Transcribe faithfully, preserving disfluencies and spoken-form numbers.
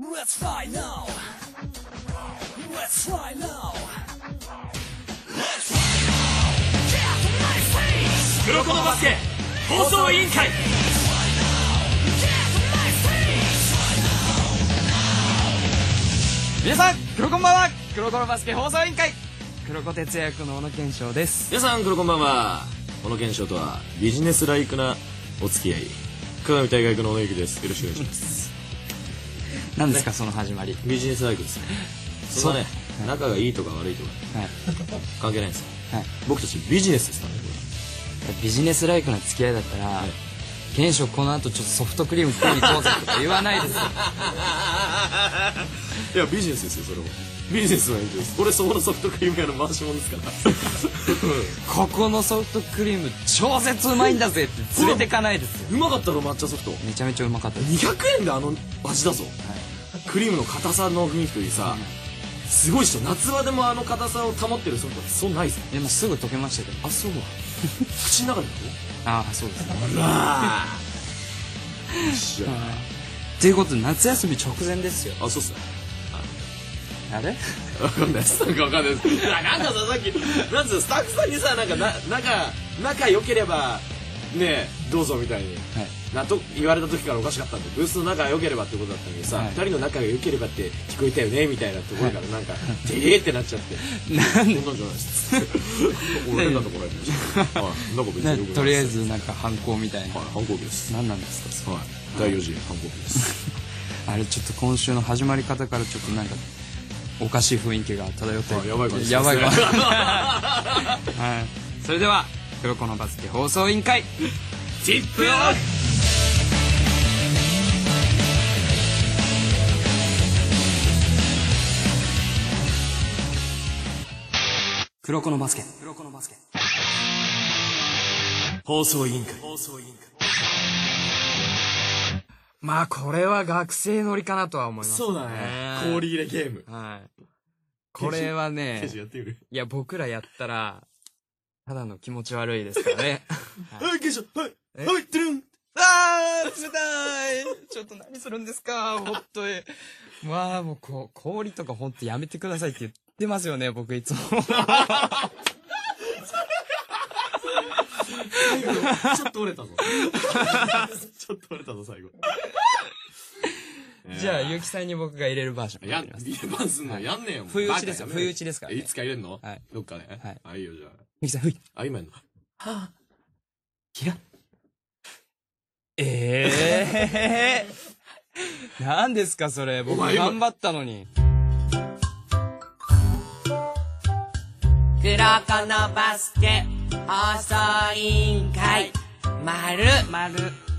Let's fly now. Let's fly now. Let's fly now. Get my face. 黒子のバスケ放送委員会。 皆さん、黒こんばんは。黒子のバスケ放送委員会。黒子哲也役の小野健翔です。 皆さん、黒こんばんは。小野健翔とはビジネスライクなお付き合い。鏡大学の小野幸です。よろしくお願いします。 何ですか、ね、その始まり。 ビジネスライクですね。そんなね、はい、仲がいいとか悪いとか、はい、関係ないんですよ、はい、僕たちビジネスですからね。これビジネスライクな付き合いだったら、はい、健翔この後ちょっとソフトクリーム食いに行こうぜとか言わないですよ。 いや、ビジネスですよ、それも。ビジネスの延長です。これそこのソフトクリーム屋の回し物ですから。 ここのソフトクリーム超絶うまいんだぜって連れてかないですよ。 うまかったろ、抹茶ソフト。 めちゃめちゃうまかったです。 にひゃくえんであの味だぞ、はい、クリームの硬さの雰囲気といいさ、うん、すごいっしょ。夏場でもあの硬さを保ってるソフトってそうないぜ。 でもすぐ溶けましたけど。 あ、そうは口の中でああ、そうですね。 うわーよっしゃっていうことで夏休み直前ですよ。 あ、そうっすね。 あれわかんないです。なんかわかんないです。なんかさ、さっきなんつうスタッフさんにさ、なんかな仲仲良ければねどうぞみたいに、はい、なと言われた時からおかしかったんで、ブースの仲良ければってことだったのにさ、はい、ふたりの仲が良ければって聞こえたよねみたいなところからなんか「てえ」ってなっちゃって、なんでそんなんじゃないです俺変なところありました。はい、なんか別にとりあえずなんか反抗みたいな。 はい、反抗期です。 何なんですか。 はい、だいよん次反抗期です。 あれちょっと今週の始まり方からちょっとなんかおかしい雰囲気が漂ってる。やばい感じですね。 やばい感じ。はい。それでは黒子のバスケ放送委員会チップオフ。 黒子のバスケ黒子のバスケ放送委員会。 まあこれは学生乗りかなとは思いますね。 そうだね。氷入れゲーム。 はい。これはね、 やってみる？ いや僕らやったらただの気持ち悪いですからね。 はい、ケイショ、はい、はい、てるん。 あー、冷たい。ちょっと何するんですか、ほっとい。まあもうこう氷とかほんとやめてくださいって言ってますよね、僕いつも。 ちょっと折れたぞ。ちょっと折れたぞ、最後。 じゃあ、ゆきさんに僕が入れるバージョン。 や、入れますのやんねえよ。 不意打ちですよ、不意打ちですから。 いつか入れんの？ はい。 どっかで。はい。あ、いいよ、じゃあ。 ゆきさん、ふい。 あ、今やんの？はぁ。 キラ。ええ。何ですか、それ。僕頑張ったのに。 黒子のバスケ放送委員会、まるまる。